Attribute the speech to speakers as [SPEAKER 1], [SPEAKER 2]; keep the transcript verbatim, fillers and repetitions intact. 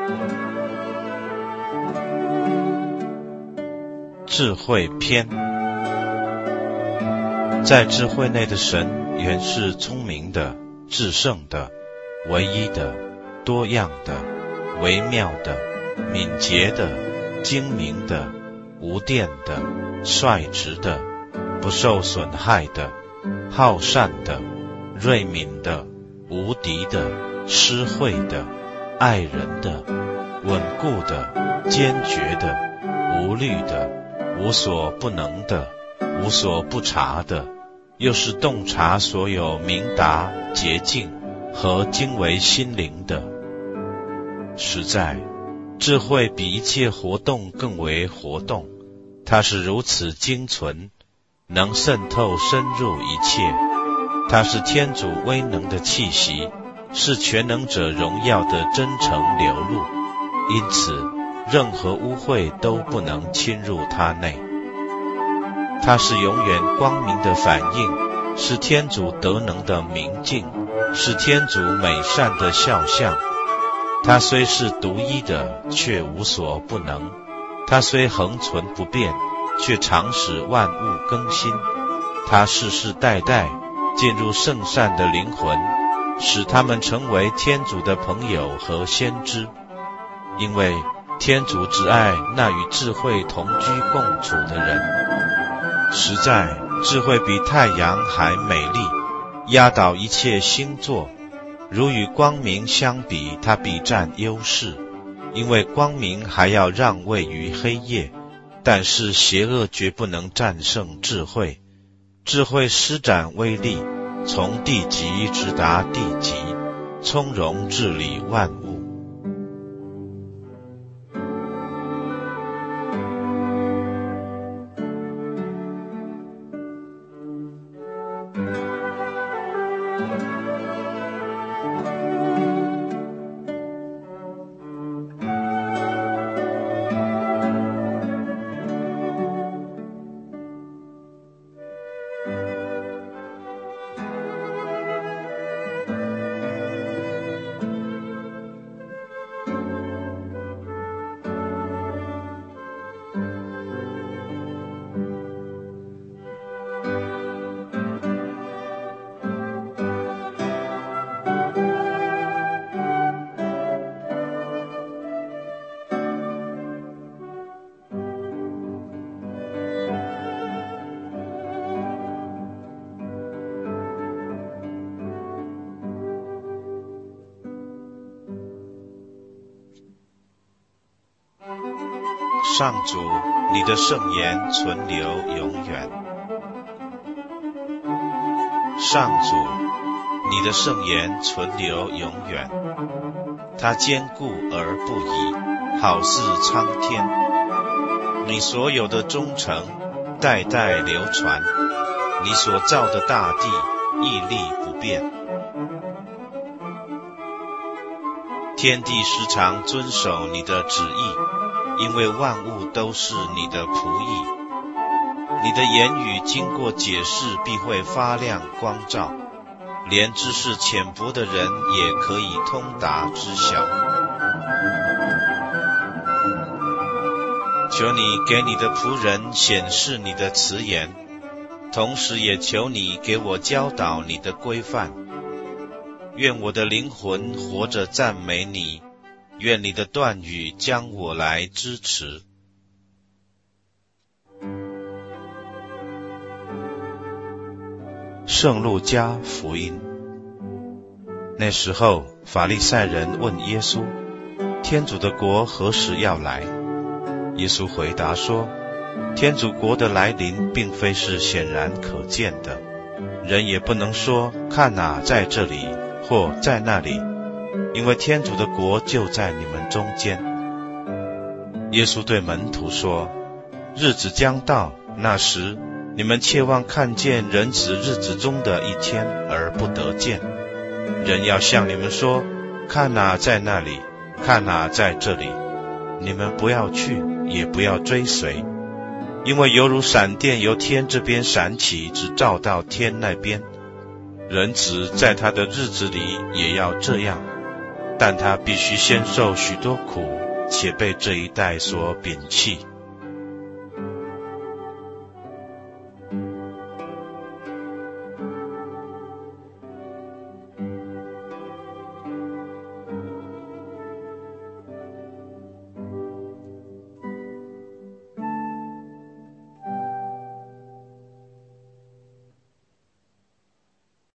[SPEAKER 1] 智慧篇。在智慧内的神原是聪明的、至圣的、唯一的、多样的、微妙的、敏捷的、精明的、无玷的、率直的、不受损害的、好善的、锐敏的、无敌的、施惠的、爱人的、稳固的、坚决的、无虑的、无所不能的、无所不察的，又是洞察所有明达、洁净和精微心灵的。实在，智慧比一切活动更为活动，它是如此精纯，能渗透深入一切。它是天主威能的气息，是全能者荣耀的真诚流露，因此任何污秽都不能侵入它内。它是永远光明的反应，是天主德能的明镜，是天主美善的肖像。它虽是独一的，却无所不能；它虽恒存不变，却常使万物更新。它世世代代进入圣善的灵魂，使他们成为天主的朋友和先知。因为天主只爱那与智慧同居共处的人。实在，智慧比太阳还美丽，压倒一切星座。如与光明相比，它必占优势，因为光明还要让位于黑夜，但是邪恶绝不能战胜智慧。智慧施展威力，从地极直达地极，从容治理万物。上主，你的圣言存留永远。上主，你的圣言存留永远。它坚固而不移，好似苍天。你所有的忠诚代代流传，你所造的大地屹立不变。天地时常遵守你的旨意，因为万物都是你的仆役。你的言语经过解释必会发亮光照，连知识浅薄的人也可以通达知晓。求你给你的仆人显示你的慈言，同时也求你给我教导你的规范。愿我的灵魂活着赞美你，愿你的断语将我来支持。圣路加福音。那时候，法利赛人问耶稣，天主的国何时要来？耶稣回答说，天主国的来临并非是显然可见的，人也不能说看哪，在这里或在那里，因为天主的国就在你们中间。耶稣对门徒说，日子将到，那时你们切望看见人子日子中的一天而不得见。人要向你们说，看哪，在那里，看哪，在这里，你们不要去，也不要追随，因为犹如闪电由天这边闪起，直照到天那边，人子在他的日子里也要这样。 但他必须先受许多苦，且被这一代所摒弃。